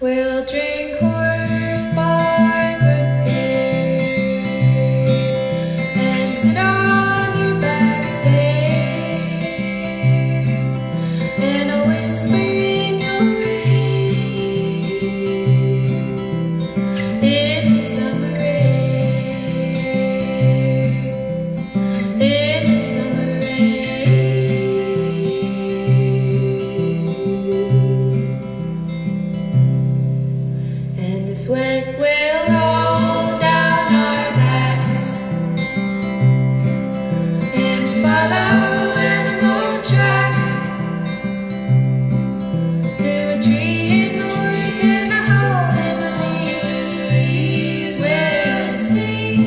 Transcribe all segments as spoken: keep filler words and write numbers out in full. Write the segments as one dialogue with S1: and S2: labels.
S1: We'll drink horse bar good beer and sit on your back stairs, and I'll whisper in your ear in the summer air, in the summer air. And the sweat will roll down our backs and follow animal tracks to a tree in the woods and a house in the leaves. We'll see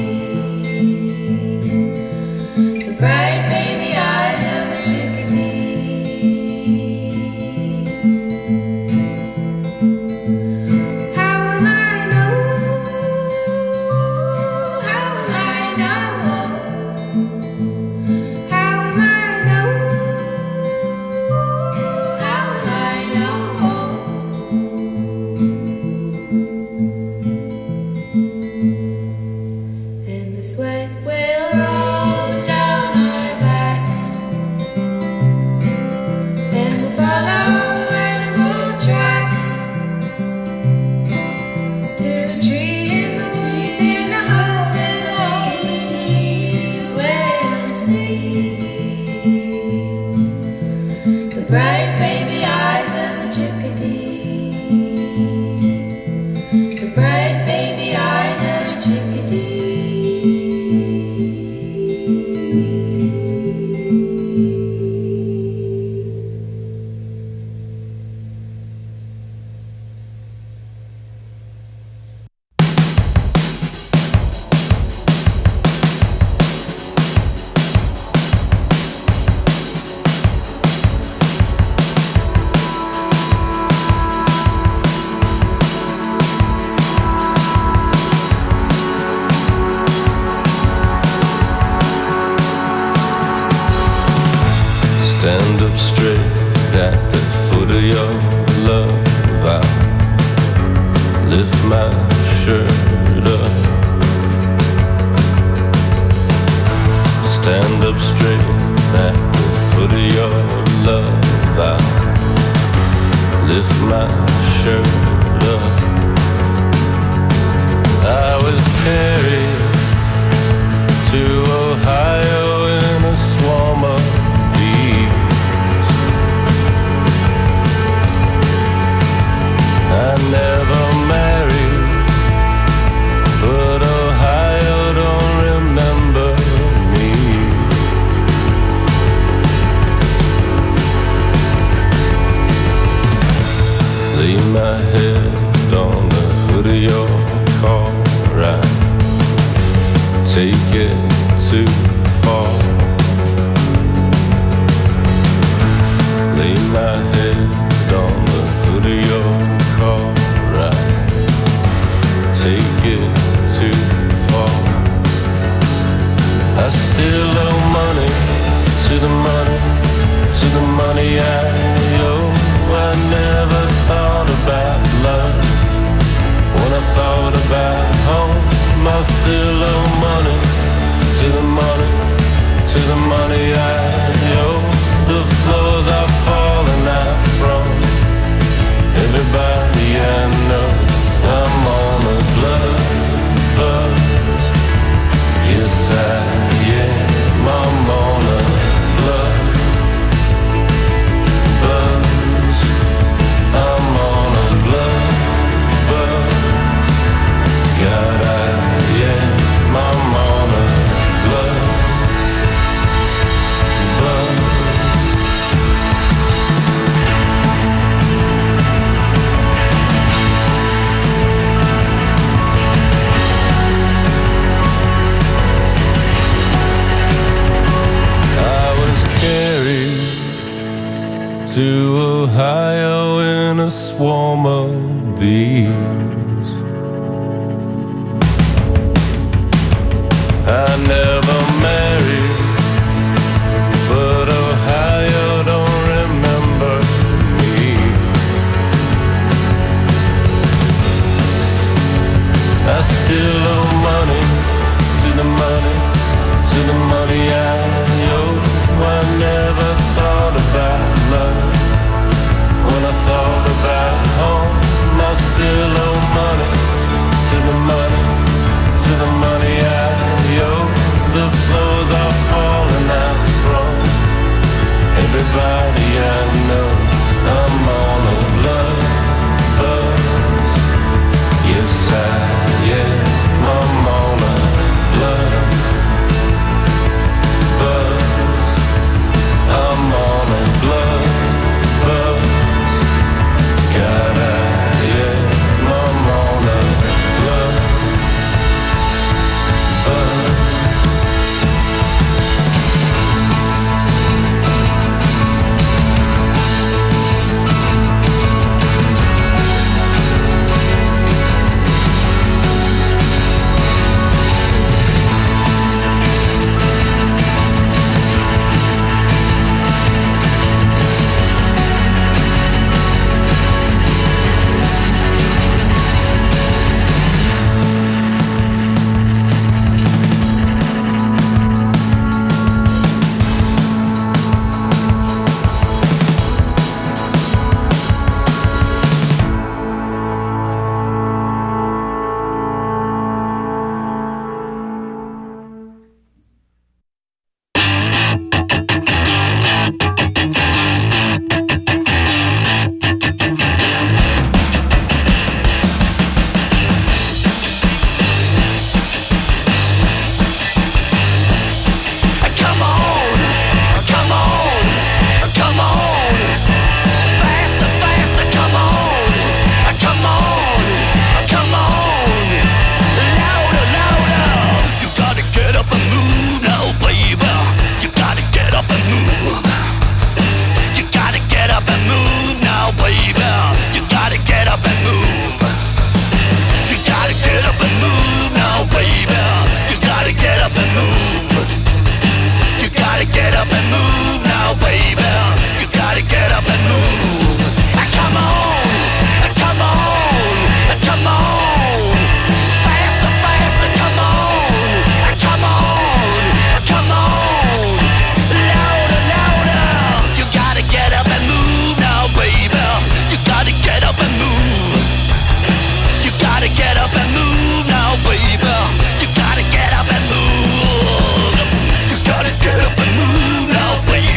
S1: the bright baby eyes of a chickadee. How will I know? How will I know? How will I know? How will I know? And the sweat will roll down our backs and we'll follow animal tracks to a tree in the woods and a house in the leaves. We'll see the bright baby eyes of a chickadee, the bright baby eyes of a chickadee.
S2: Stand up straight at the foot of your love. I lift my shirt up. Stand up straight at the foot of your love. I lift my shirt up. I was carried to Ohio in a swarm of I never married, but Ohio don't remember me. Lay my head on the hood of your car, right? Take it too far. Lay my head on the hood of your car, right? Take it too far. I still owe money to the money, to the money I owe. I never thought about love when I thought about home. I still owe money to the money, to the money I owe. The floors are falling out from everybody I know. I'm on a blood buzz. Yes, I am. I'm on a blood buzz. I'm on a blood buzz. God, I am. I'm on a blood buzz. To Ohio in a swarm of bees. I never married, but Ohio don't remember me. I still owe money to the money, to the money I owe. I never thought about love. When I thought about home, I still owe money to the money, to the money I owe. The floors are falling out from everybody I know. I'm on a love buzz. Yes, I am. I'm on a love buzz. I'm on a love buzz. God, I am. I'm on a love buzz.
S3: Get up and move now, baby.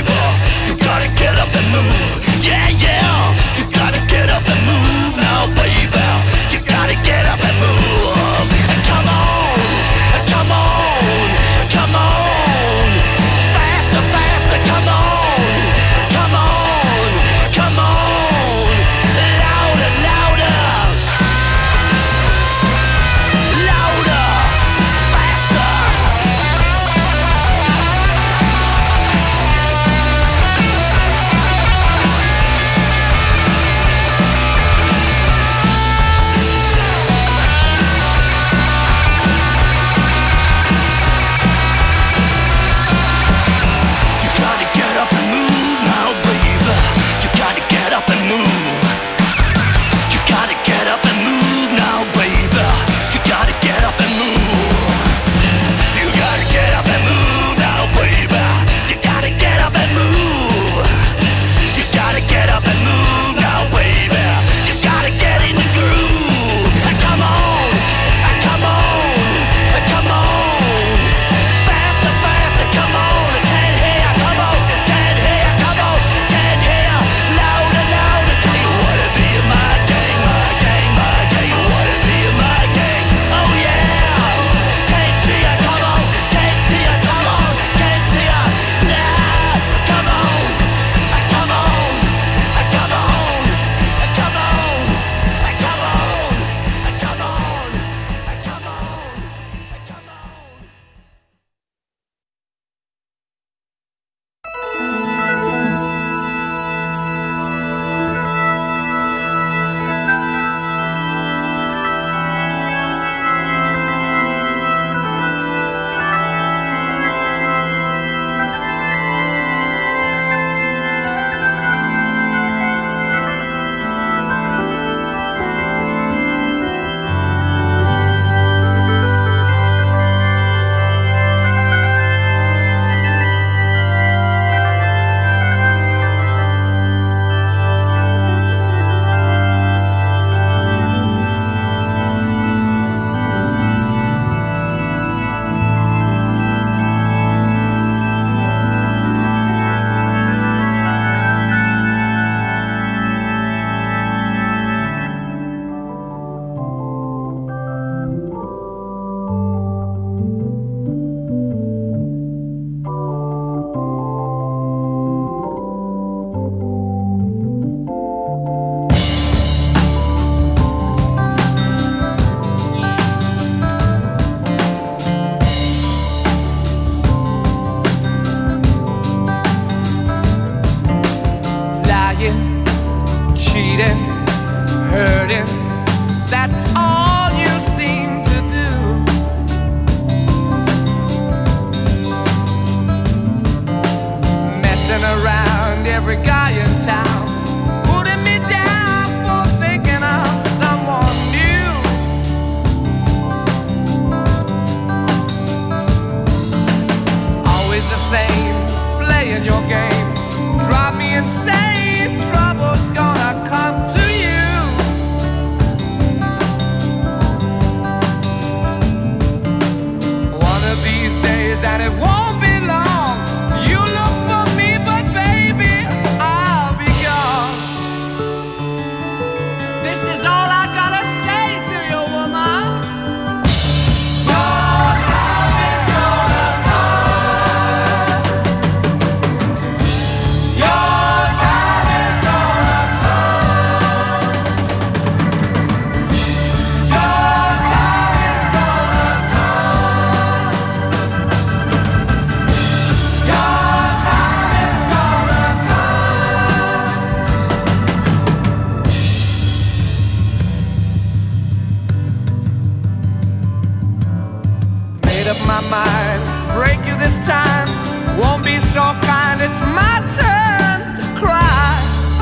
S3: up my mind. Break you this time, won't be so kind. It's my turn to cry.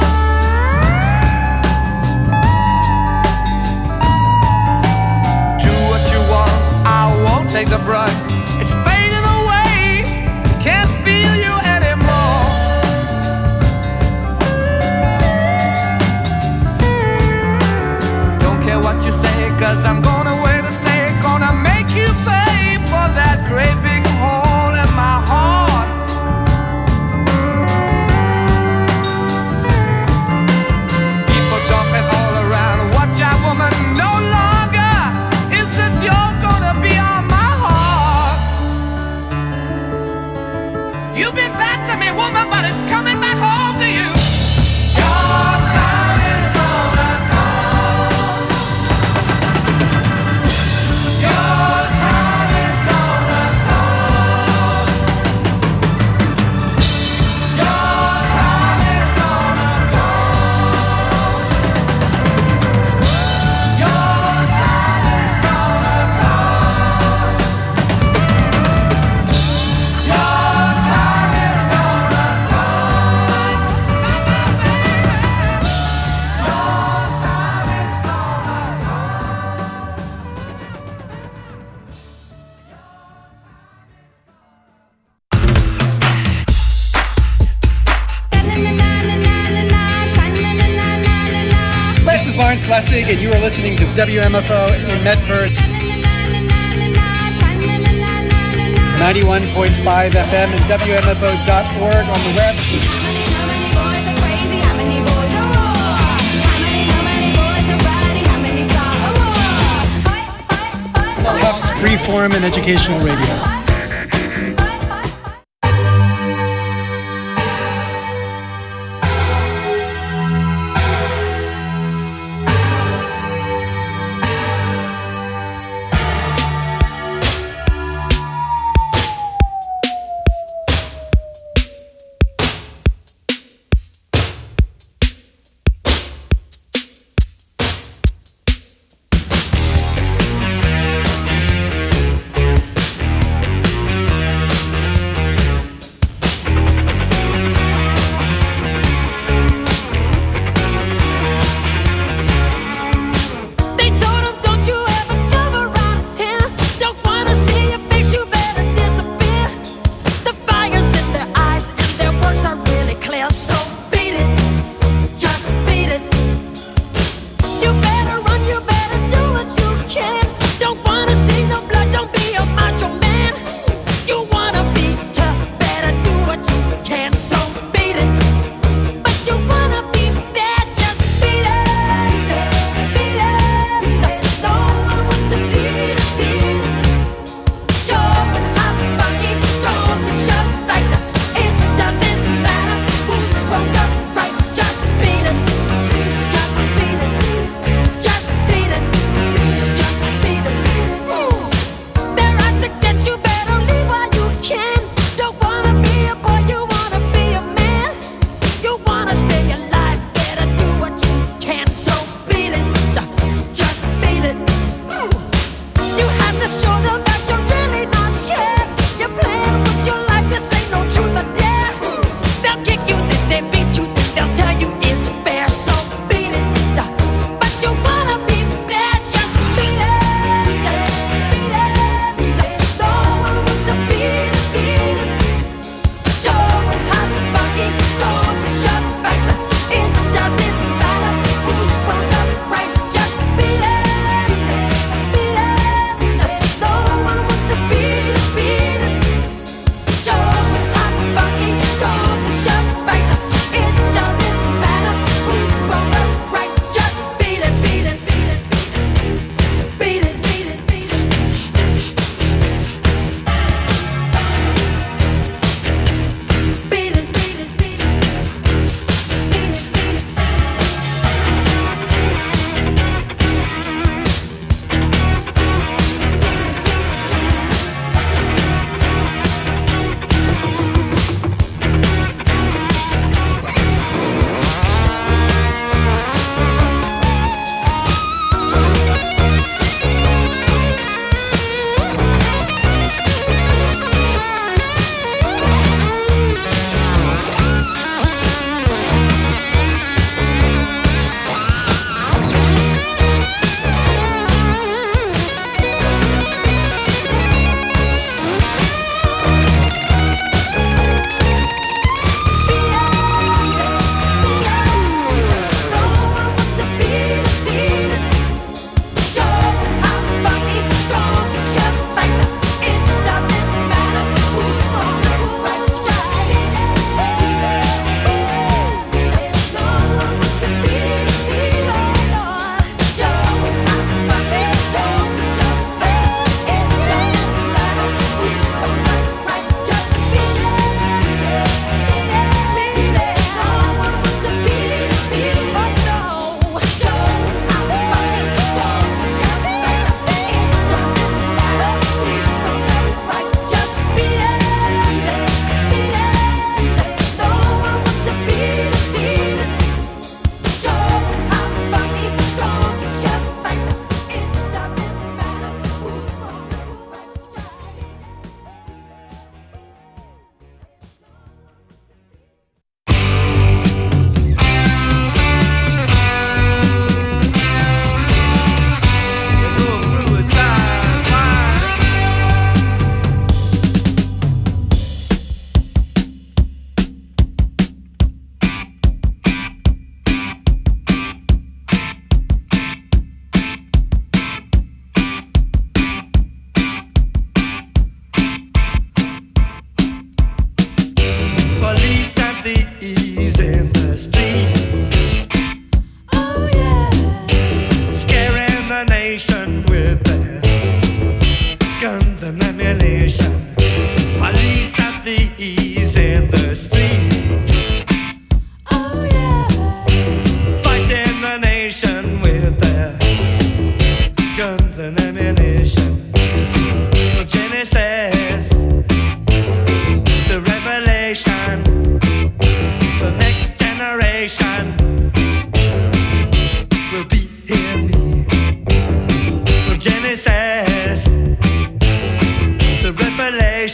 S3: Do what you want, I won't take the brunt. It's fading away, can't feel you anymore. Don't care what you say, cause I'm gonna wait to stay. Gonna make you pay for that great big hole in my heart. People talking all around, watch out woman, no longer is the joke gonna be on my heart. You've been bad to me woman, but it's coming back home to you. Your time is gonna come. Your time is gonna come. Your time is gonna come. Your time is gonna come. Your time is gonna come. Your time is
S4: This is Lawrence Lessig, and you are listening to W M F O in Medford, ninety-one point five F M and W M F O dot org on the web. Tufts Freeform and Educational Radio.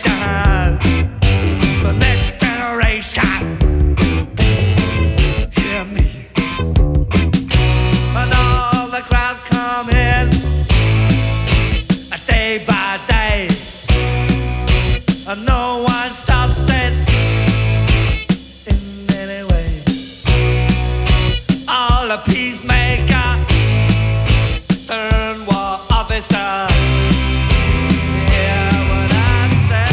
S3: nation, the next generation. Hear me. And all the crowd come in, day by day, and no one stops it in any way. All the peacemaker turn war officer. Hear what I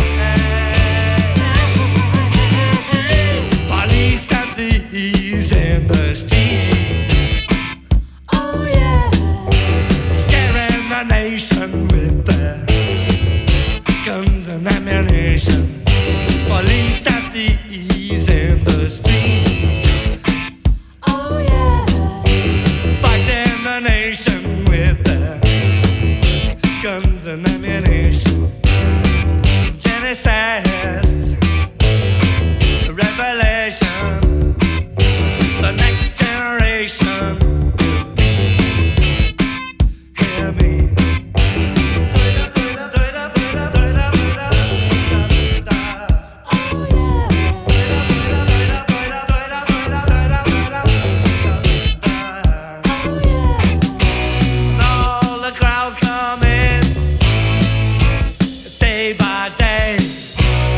S3: say. Police and thieves in the street. Oh yeah, scaring the nation with their guns and ammunition. Police and thieves in the street. Oh yeah, fighting the nation with their guns and ammunition. From Genesis to Revelation, the next generation. Hear me. All the crowd come in, day by day,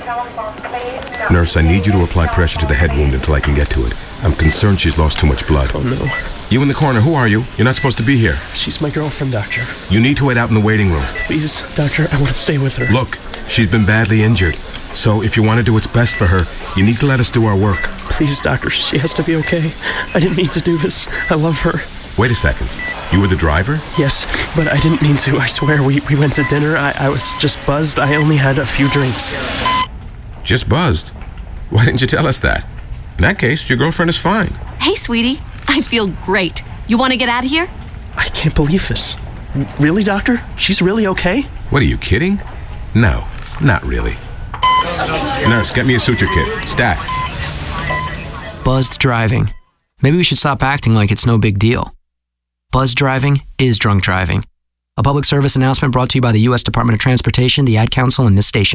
S5: Nurse, I need you to apply pressure to the head wound until I can get to it. I'm concerned she's lost too much blood.
S6: Oh, no.
S5: You in the corner, who are you? You're not supposed to be here.
S6: She's my girlfriend, Doctor.
S5: You need to wait out in the waiting room.
S6: Please, Doctor, I want to stay with her.
S5: Look, she's been badly injured. So if you want to do what's best for her, you need to let us do our work.
S6: Please, Doctor, she has to be okay. I didn't mean to do this. I love her.
S5: Wait a second. You were the driver?
S6: Yes, but I didn't mean to. I swear, we, we went to dinner. I, I was just buzzed. I only had a few drinks.
S5: Just buzzed? Why didn't you tell us that? In that case, your girlfriend is fine.
S7: Hey, sweetie. I feel great. You want to get out of here?
S6: I can't believe this. Really, Doctor? She's really okay?
S5: What, are you kidding? No, not really. Nurse, get me a suture kit. Stat.
S8: Buzzed driving. Maybe we should stop acting like it's no big deal. Buzzed driving is drunk driving. A public service announcement brought to you by the U S Department of Transportation, the Ad Council, and this station.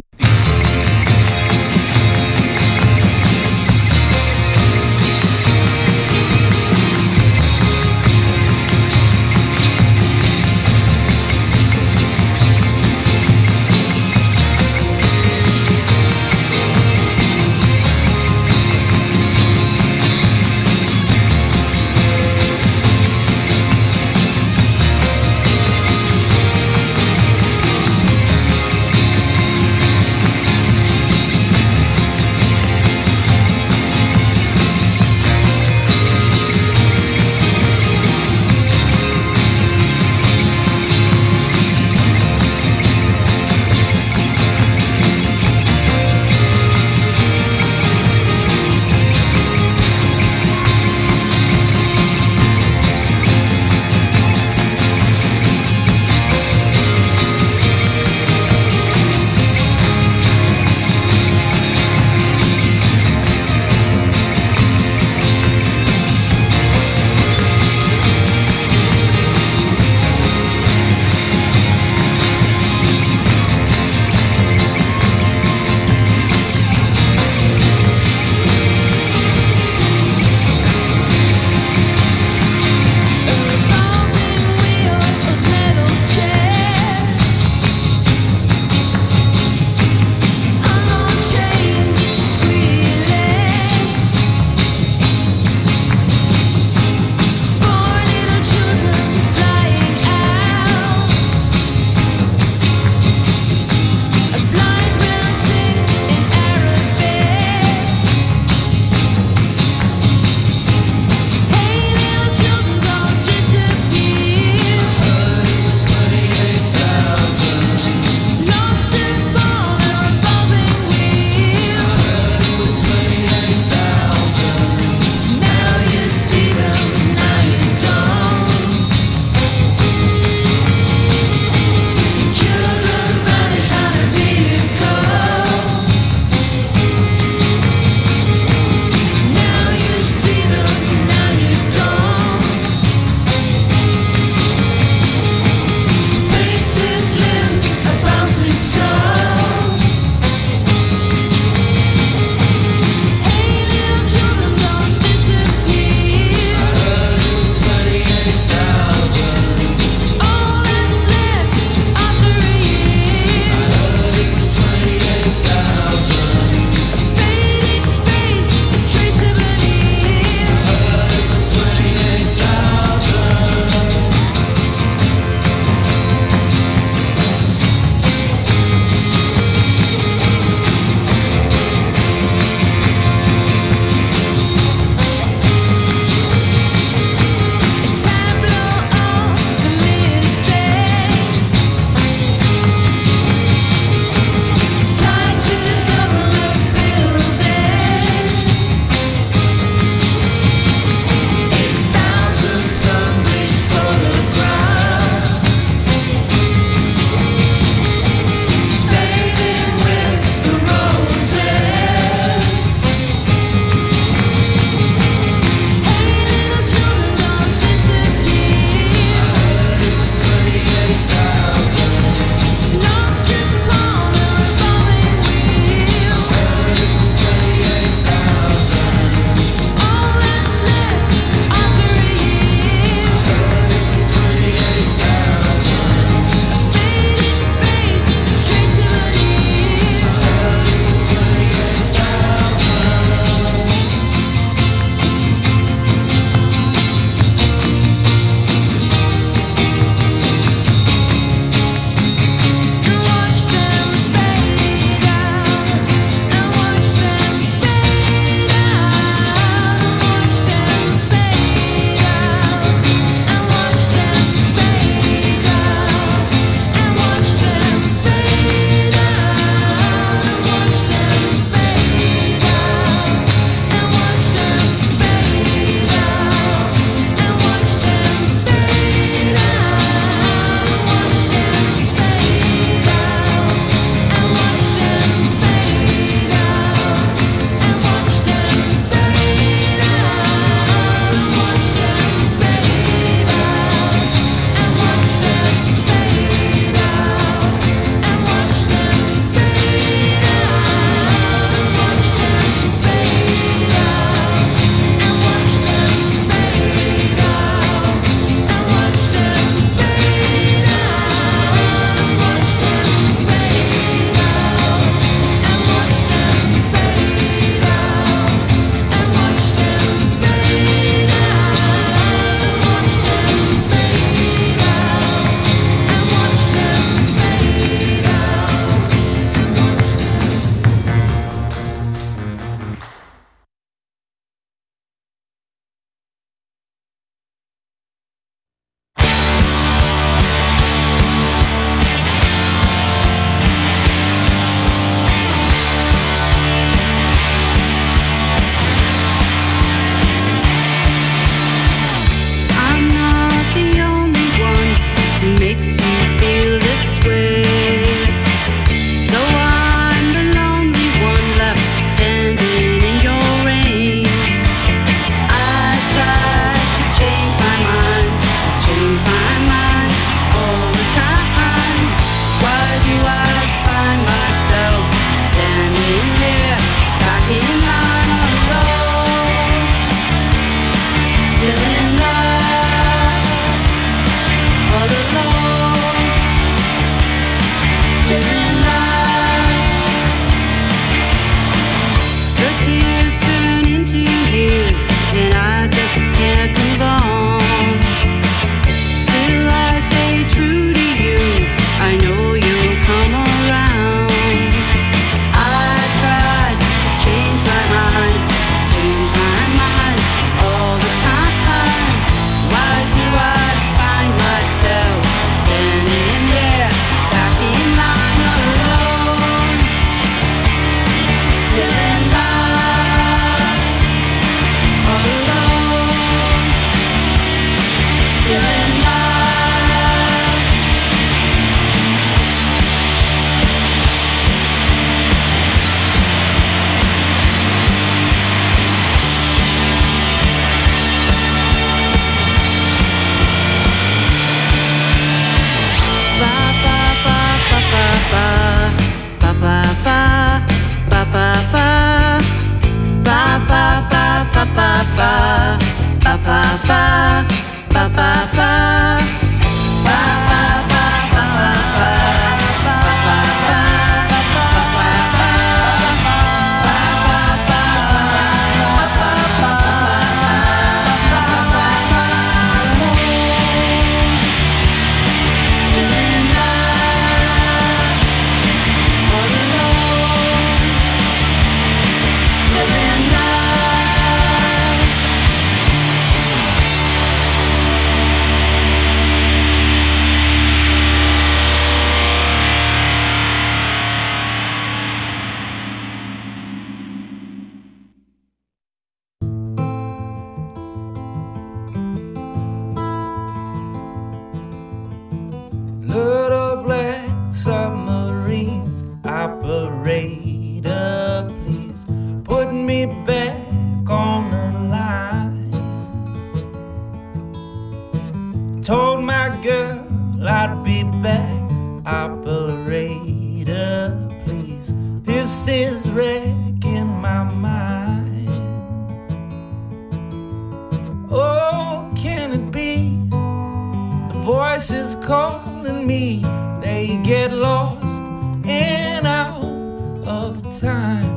S9: voices calling me, they get lost and out of time.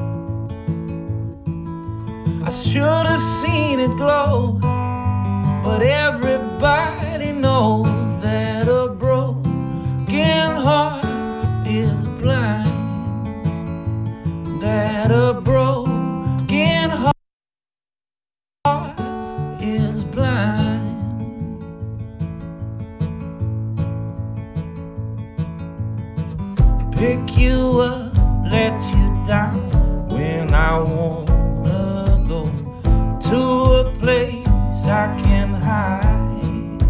S9: I should have seen it glow, but everybody knows that a broken heart is blind. That a broken heart is blind. Pick you up, let you down when I wanna go to a place I can hide.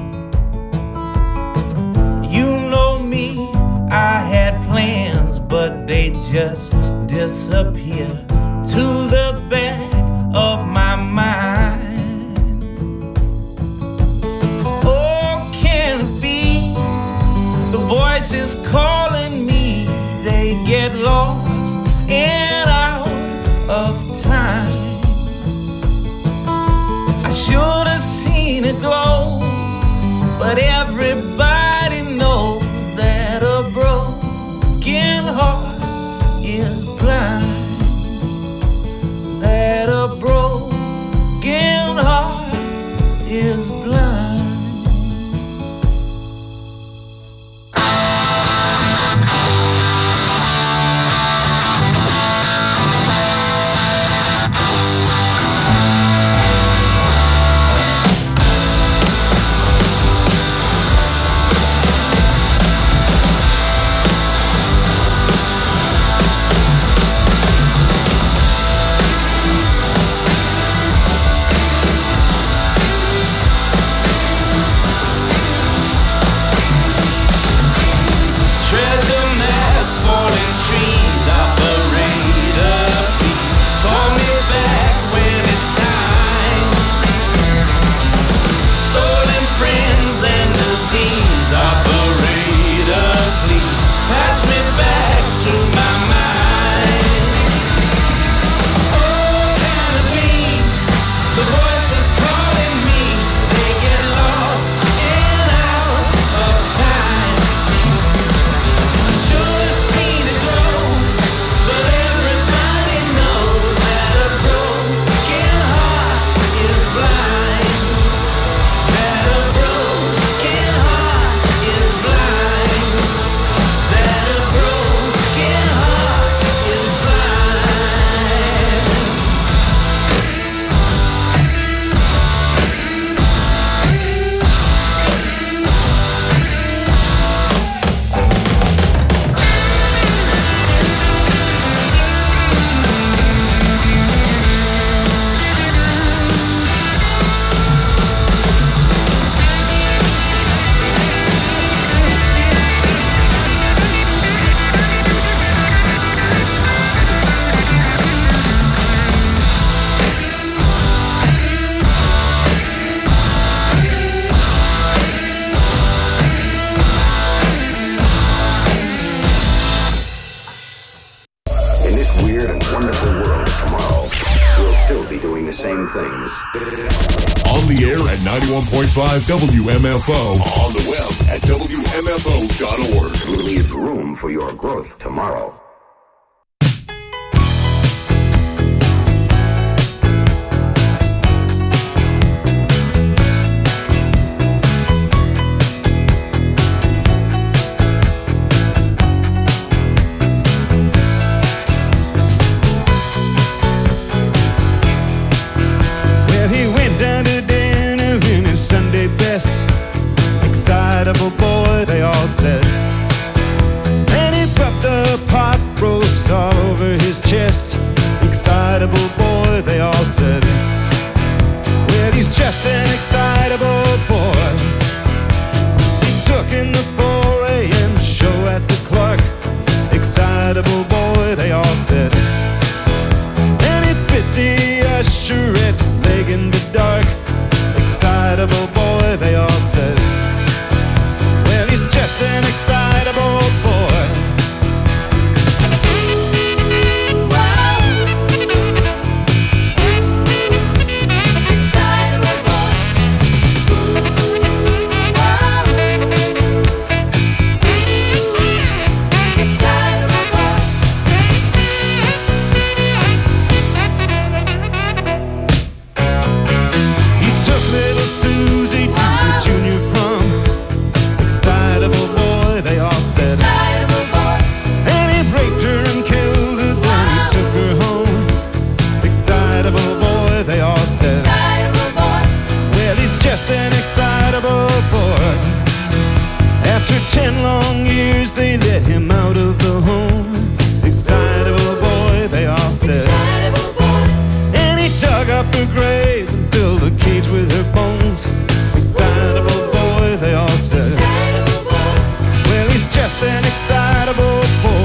S9: You know me, I had plans, but they just disappear to the back of my mind. Oh, can it be the voices calling me, they get lost and out of time. I should have seen it glow, but everybody knows that a broken heart is blind. That a broken heart is blind.
S10: ninety-one point five W M F O. On the web at W M F O dot org.
S11: Leave room for your growth tomorrow.
S12: Excitable boy, they all said. And he popped a pot roast all over his chest. Excitable boy, they all said. Well, he's just an excitable boy. He took in the four a.m. show at the Clark. Excitable boy, they all said. And he bit the usherette's leg in the dark. Excitable boy, they all said. Well, he's just an excitable boy. Ooh, wow. Ooh, excitable boy. Ooh, wow. get him out of the home. Excitable boy, they all said.
S1: Excitable boy.
S12: And he dug up her grave and built a cage with her bones. Excitable boy, they all said.
S1: Excitable boy.
S12: Well, he's just an excitable boy.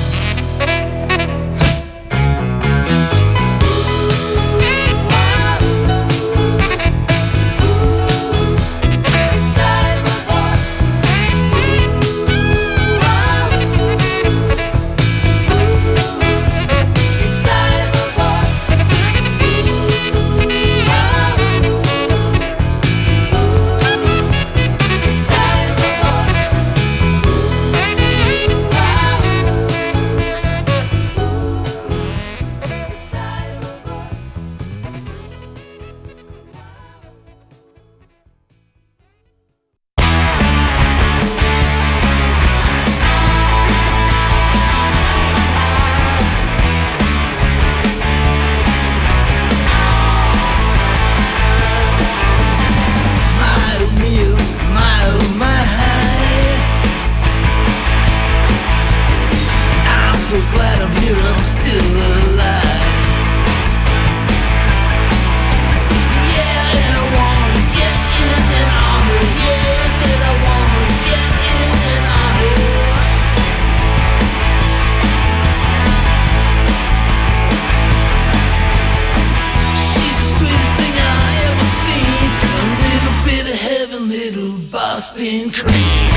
S13: Boston cream.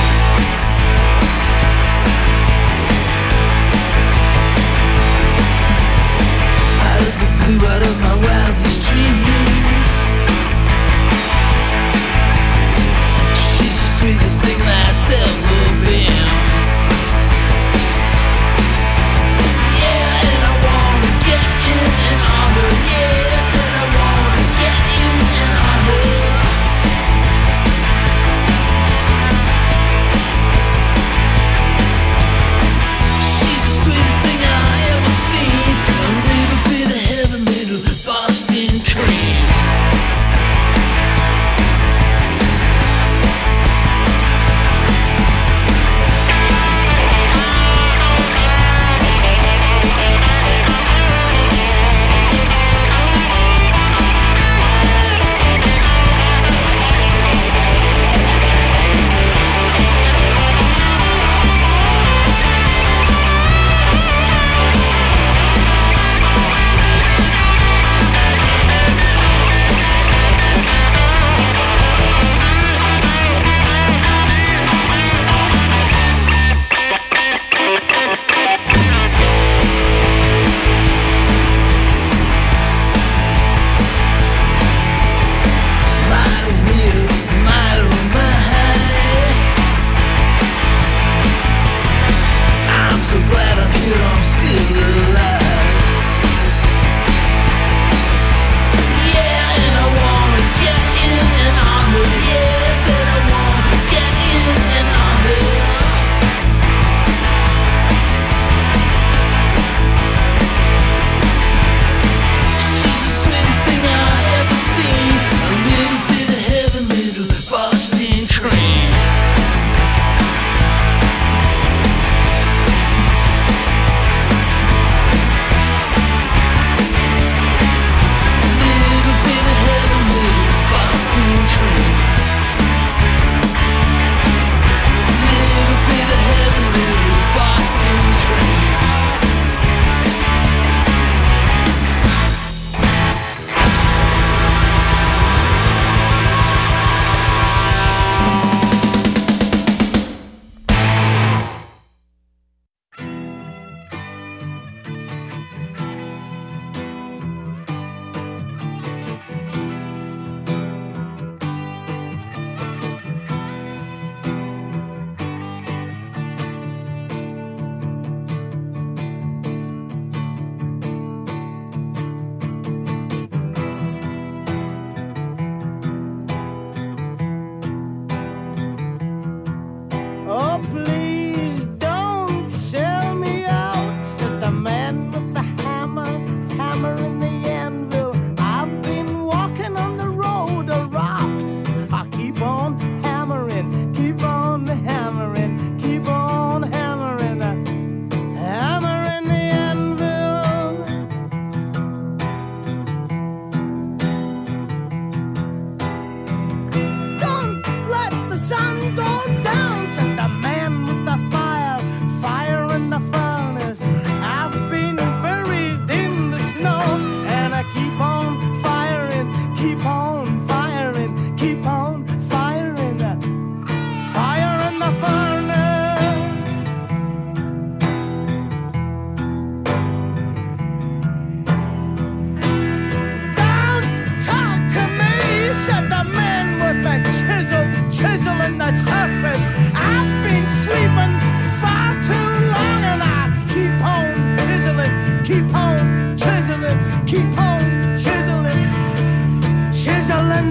S13: I blew out of my wildest dreams. She's the sweetest thing that's ever been. Yeah, and I wanna get in and on her. Yes, and I wanna get in and on her.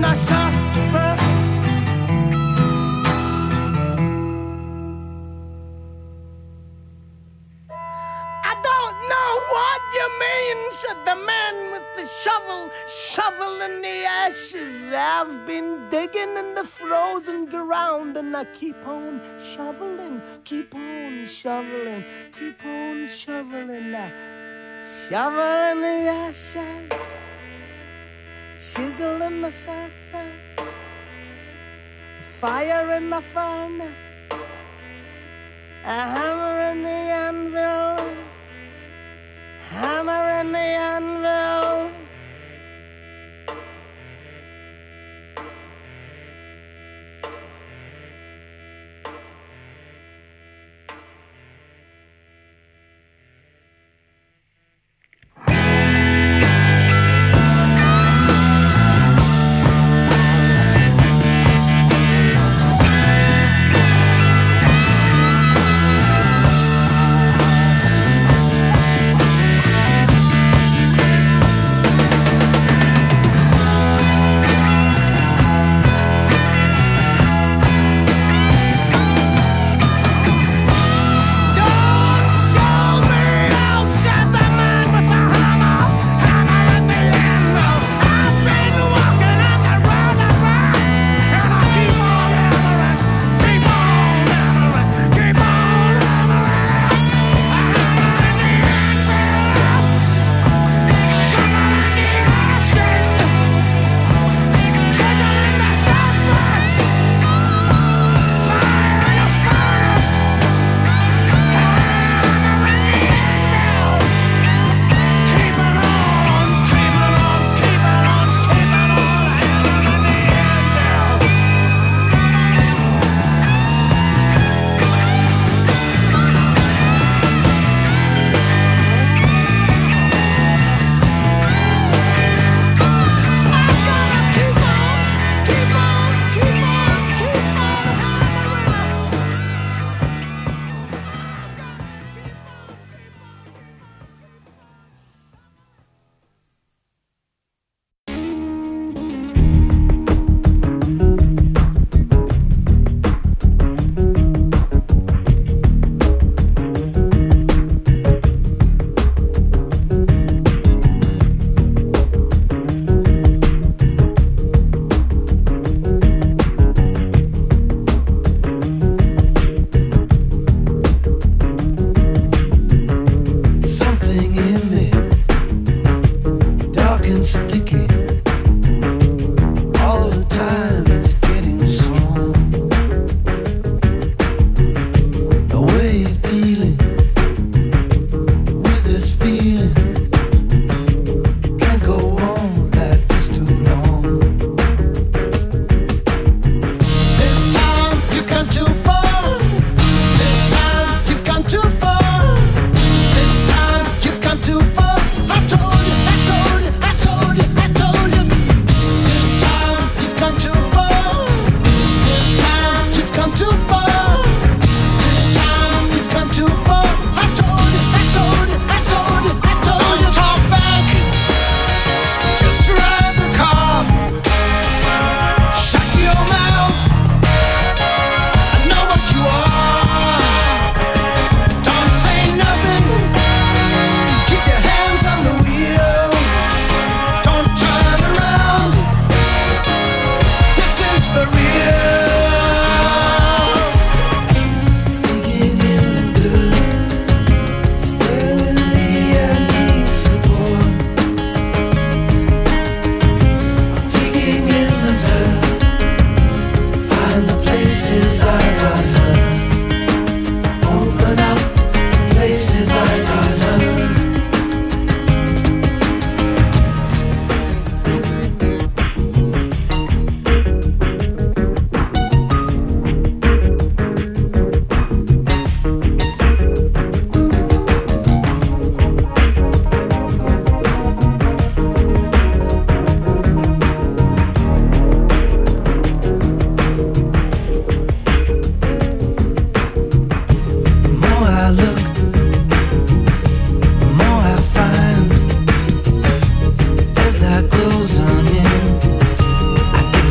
S14: on the surface. I don't know what you mean, said the man with the shovel, shoveling the ashes. I've been digging in the frozen ground, and I keep on shoveling, keep on shoveling, keep on shoveling. I shoveling the ashes, chiseling the surface, fire in the furnace, a hammer in the anvil, hammer in the anvil.
S13: I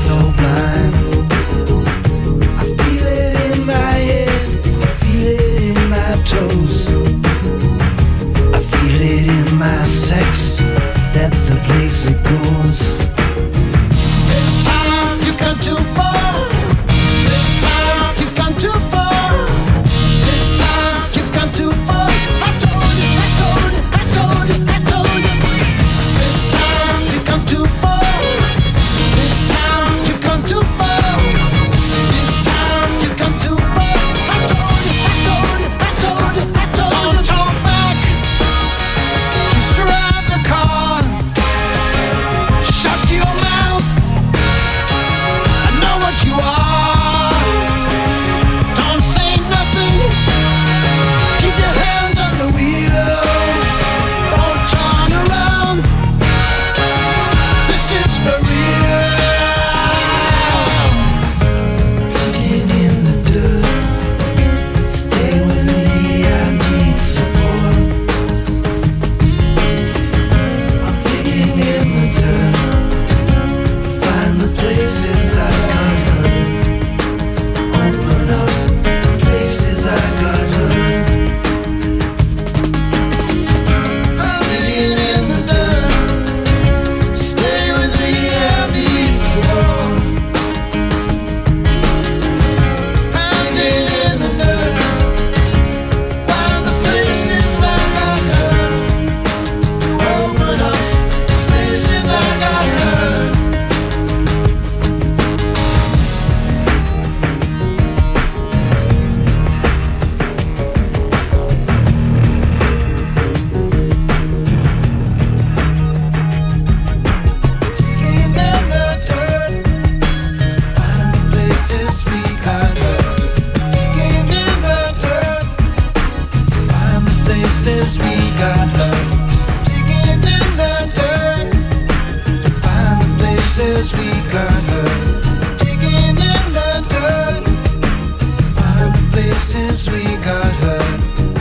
S15: places we got hurt, digging in the dirt. Find the places we got hurt.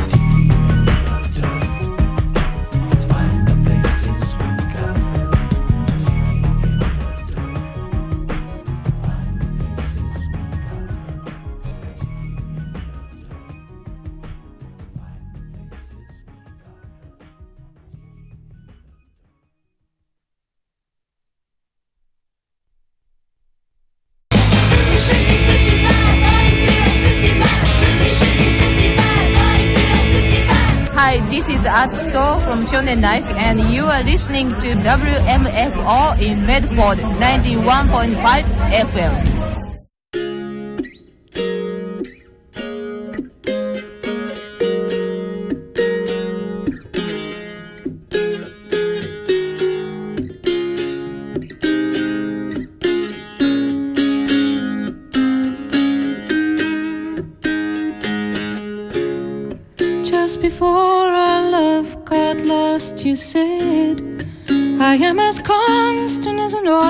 S16: Hi, this is Atsuko from Shonen Life, and you are listening to W M F O in Medford, ninety-one point five F M.
S17: Just before our love got lost, you said, I am as constant as an